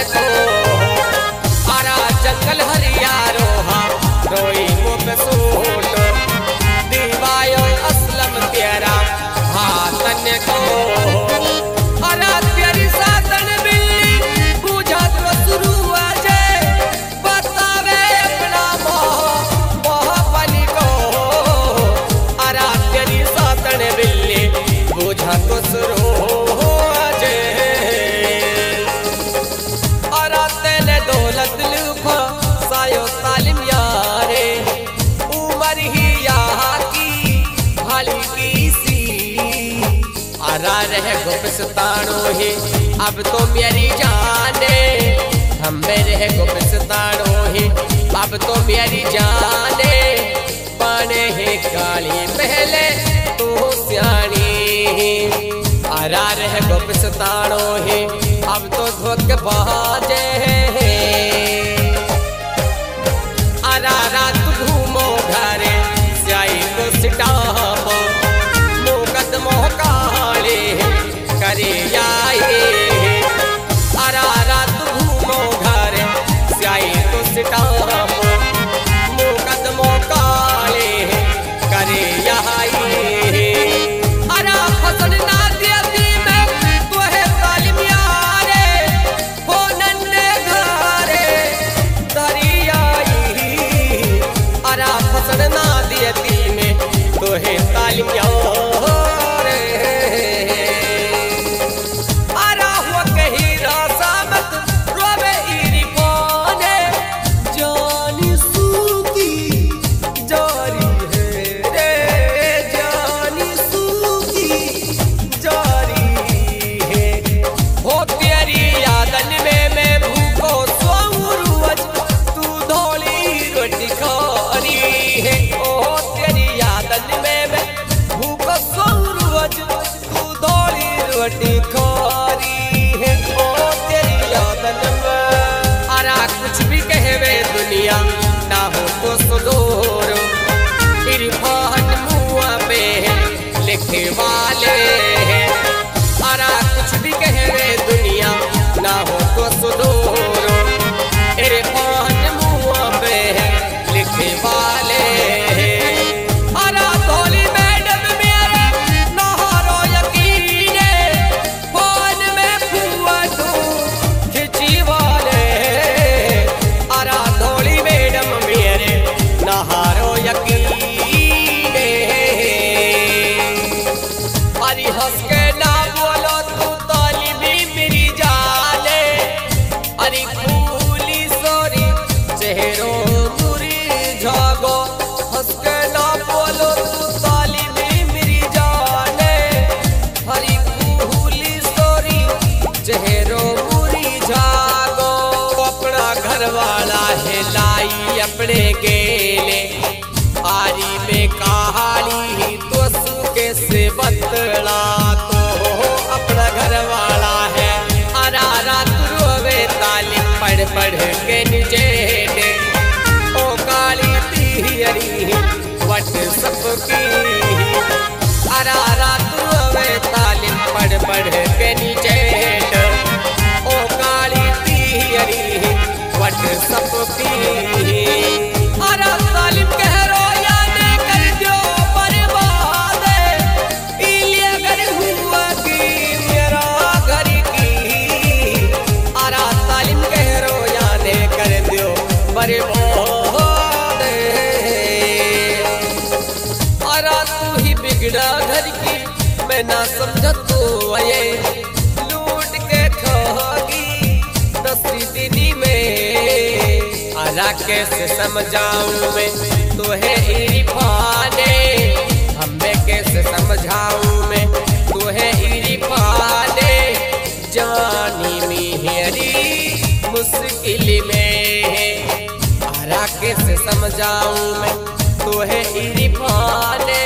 को आरा जंगल हरियारो हा रोई को पे सूट दीवायो असलम तेरा हाथन को आरा तेरी सातन बिल्ली पूजा तो शुरू आजे बतावे अपना मोहब्बली को आरा तेरी सातन बिल्ली पूजा तो शुरू आजे आरा तेने दौलत लूफा सायो तालिम यारे उमर ही यहाँ की हाली की सी आरा रह गुप्तानो ही अब तो मेरी जाने हम मेरे गुप्तानो ही अब तो मेरी जाने पाने ही काली पहले तू सियानी आरा रह गुप्तानो ही अब तो धोख बाजे आरा रात घूमो घरे स्याई को सिटापो मुकदमों काले करे आए आरा रात घूमो घरे स्याई को सिटापो मुकदमों काले करे आए आरा फसल ना दियती में तोहे तालिम यारे हो नन्हे घरे दरियाई आरा फसल ना दियती में तोहे तालिम यारे आरा हुआ कहीं रासामत रोवे इरी कोने जानी सूखी जारी है रे जानी सूखी जारी है हो तेरी यादन में मैं भूखो सोऊं रोज तू धोली रोटी खारी है ओ तेरी यादन में मैं भूखो सोऊं रोज तू धोली रोटी खारी है ओ तेरी यादन में आरा कुछ भी कहवे दुनिया ना हो तो सुदूर इरफान मुआ पे लिखे वाले आरा कुछ भी कहवे दुनिया ना हो तो सुदूर इरफान मुआ पे लिखे वाले आरा धोली मैडम मेरे नहारो यकीने फोन में फुआ तू खिंची वाले आरा धोली मैडम मेरे नहारो यकीने अरे हंस के ना बोलो तू तालिबी मेरी जाने अरे फूली सोरी चेहरों मुरी झागो हंस के ना बोलो तू तालिबी मेरी जाने हरी फूली सोरी चेहरों मुरी झागो अपना घर वाला है लाई अपने गेले आरी में कहानी तो सुके से बतला तो अपना घर वाला है आरा रात रोवे तालिम पढ़ पढ़ के नीचे ओ काली तिहरी वट सबकी आरा रात रोवे तालिम पढ़ पढ़ के नीचे ओ काली तिहरी वट सबकी आरा तालिम कह रो याने कर दो बर्बाद इलिए अगर हुआ की मेरा घर की आरा तालिम कह रो याने कर दो बर्बाद आरा तू ही बिगड़ा घर की मैं ना समझ तो आए लूट के खागी 10 दिन में आरा कैसे समझाऊं मैं तोहे इरफाने हमें कैसे समझाऊं मैं तोहे इरफाने जानी मेरी मुश्किल में आरा कैसे समझाऊं मैं तोहे इरफाने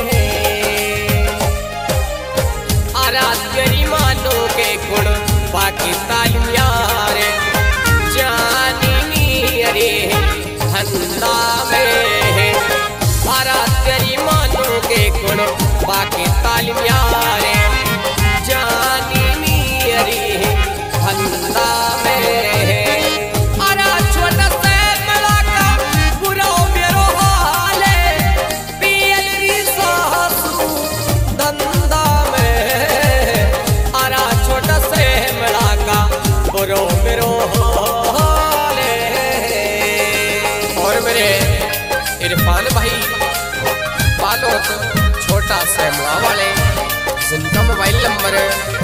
आरा तेरी मानो के गुण बाकी तालिम यारे जानी मेरे धंधा में आरा तेरी मानो के गुण बाकी तालिम यारे जानी मेरी धंधा में। इरफान भाई बालोत छोटा सेमला वाले, जिनका मोबाइल नंबर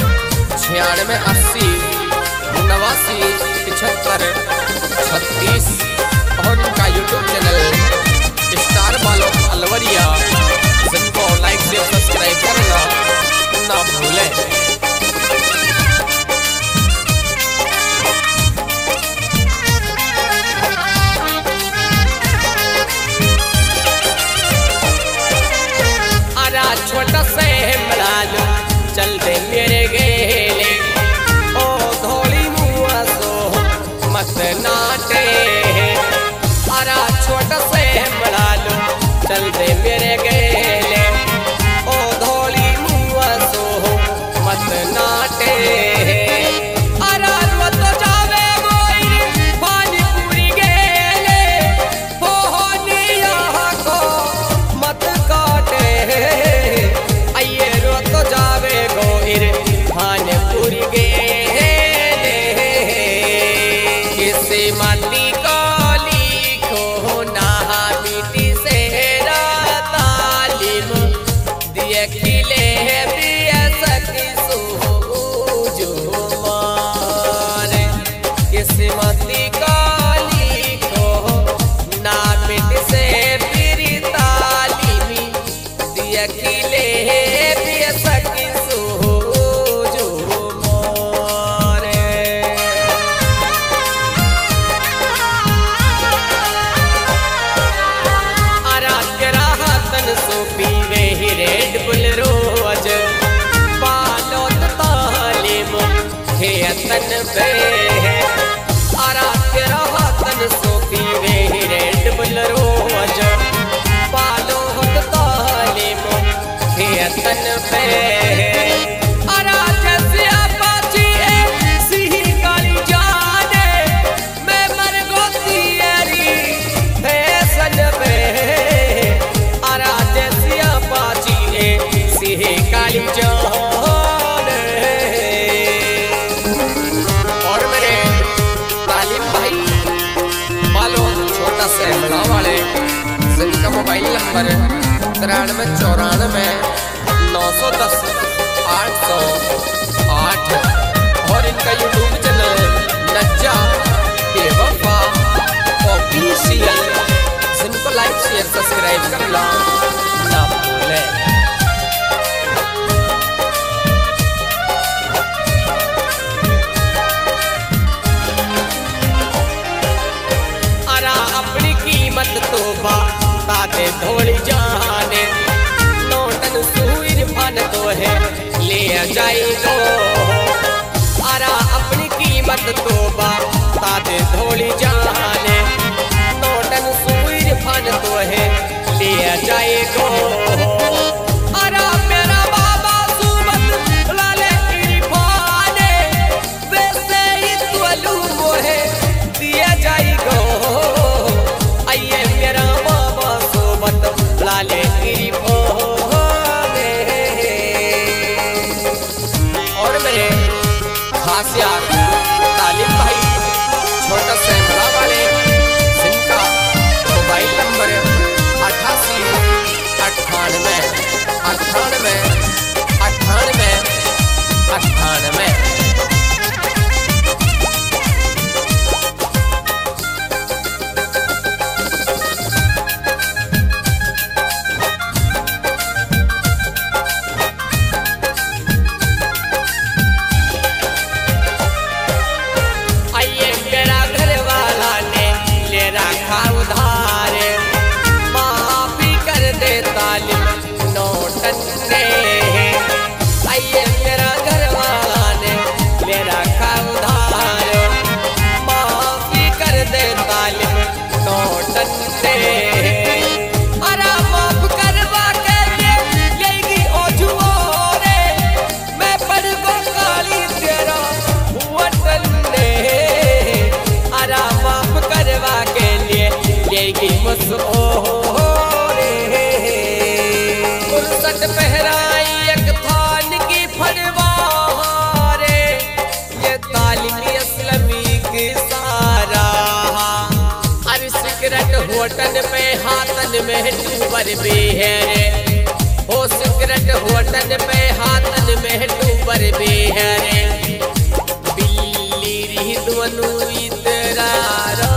9680 89 75 36 और उनका YouTube channel star Balot Alwariya, जिनको लाइक से सब्सक्राइब करना ना भूलें। छोटा से मलालो चल दे मेरे गेले, ओ धोली मुआ सो मत नाटे। अरा छोटा से मलालो चल दे मेरे गेले, ओ धोली मुआ सो मत नाटे। अरा रुत जावे मोई पानी पूरी गेले, हो निया को मत काटे। जावे गोइर भानपुर गेले, किसे माटी काली को नहा मिट्टी से तालीम दिए खिले दिए सती सूझो मारे। किसे माटी काली को ना मिट्टी से फिर तालीम दिए खिले तन पे आरा तेरा तन सोफी वे रेड बुल रोज पालो हट तालीम हे तन पे। आरा जैसे आपाची ए सिही काली जाने, मैं मर गोती एरी फैशन पे। आरा जैसे आपाची ए सिही काली जाने, वाले जिनका मोबाइल नंबर 9394 910 808 और इनका यूट्यूब चैनल नज्जा बेवफा ऑफिशियल, जिनको लाइक शेयर सब्सक्राइब करना ना भूलें। कीमत तो बाते धोली जाने, नोटन सूर फन तो है ले जाई तो। आरा अपनी कीमत तो बाते धोली जाने, नोटन सूर फन तो है ले जाई तो। आरा मेरा बाबा सुमत लाले इरफाने, वैसे ही तुलू मोहे दिया जाई गो। मेरा बाबा सोबत लाले और मेरे खास यार तालिम भाई छोटा सेमला वाले, जिनका मोबाइल नंबर 88 98 98 98 98। माफी कर दे तालिम नोटन ने, आइए मेरा घर वाला ने ले रखा उधार। माफी कर दे तालिम नोटन ने, अरे माफ करवा के लेगी ओझुओ रे, मैं पढ़ गो काली तेरा वतन ने। अरे माफ करवा के लेगी मुझो फुर्सत पहराई एक थान की फनवारे, ये तालीम इस्लामी की सारा। अब सिगरेट होटल पे हाथन में टूबर भी है रे, ओ सिगरेट होटल पे हाथन में टूबर भी है रे। बिल्ली री दुनु इतरा रो,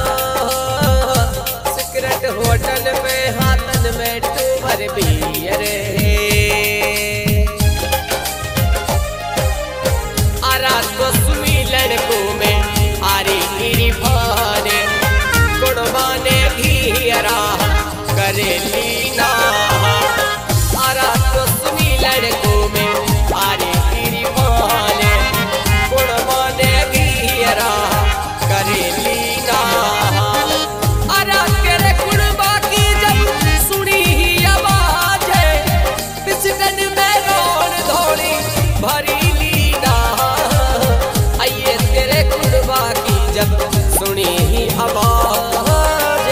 सिगरेट होटल पे हाथन में टूबर भी है रे। रात को सुई लड़कों में आरी गिरी भाने, कुड़बाने घियरा करे लीना। रात को सुई लड़कों में आरी गिरी भाने, कुड़बाने घियरा करे लीना। तेरे कुड़बा की जब सुनी ही आवाज है, पिछड़न में रोड धोड़ी भरी जब सुनी ही आवाज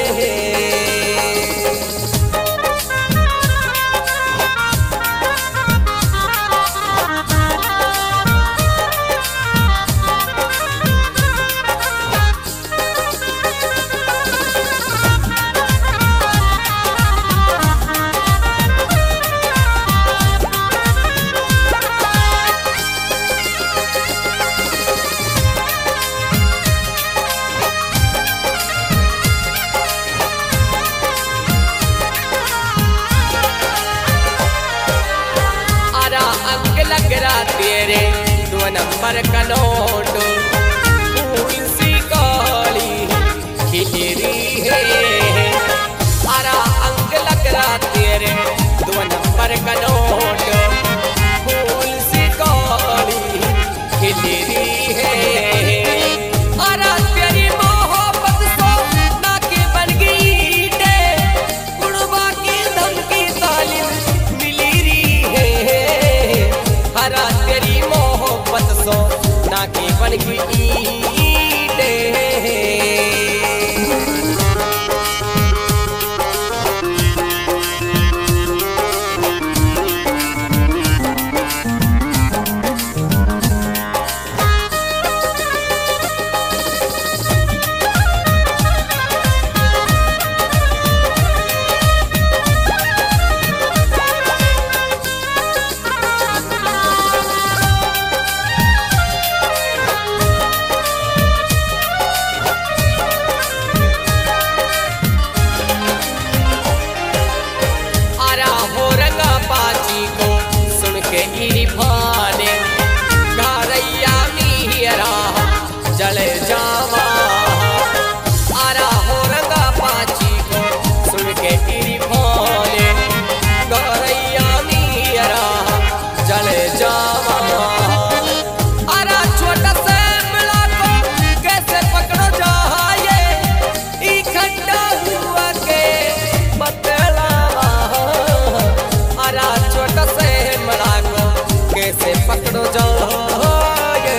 लग रहा तेरे 2 नंबर का नोट, फूल सी काली खिलरी है। आरा अंक लग रहा तेरे 2 नंबर का नोट, फूल सी काली खिलरी है। आरा तेरी मोहब्बत को ना के बन गई टे, कुड़बा की धमकी तालीम मिली रही है। हरा तेरी मोहब्बत सो ना के बन गई ईटे। भाने घरैया मिहरा जले जावा। आरा हो रंगा पाची को सुन के गिरी भाने, घरैया मिहरा जले जावा। आरा छोटा से मिला को कैसे पकड़ो जाए, इकट्ठा हुआ के बतलावा। आरा छोटा से मिला कैसे पकड़ो जाओगे।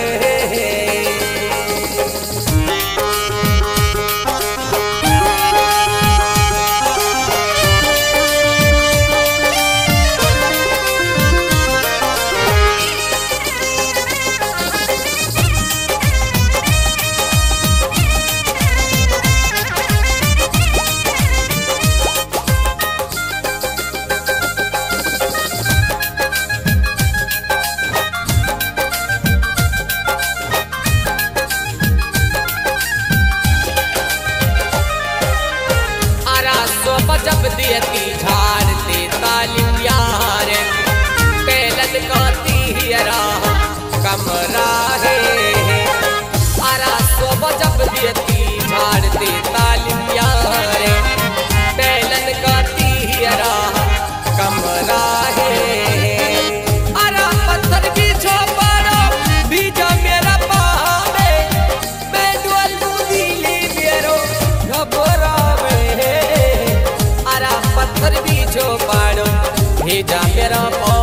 जब दियती झाड़ते तालिम यार, पेलन काती हियरा कमरा है। आरा सोब जब दियती झाड़ते तालिम यार, पेलन काती हियरा कमरा है। आरा पत्थर की छोपारो भीजा मेरा पावे, मैं डोल दिली मेरो घबरा में। पत्थर भी जो पाड़ो भेजा मेरा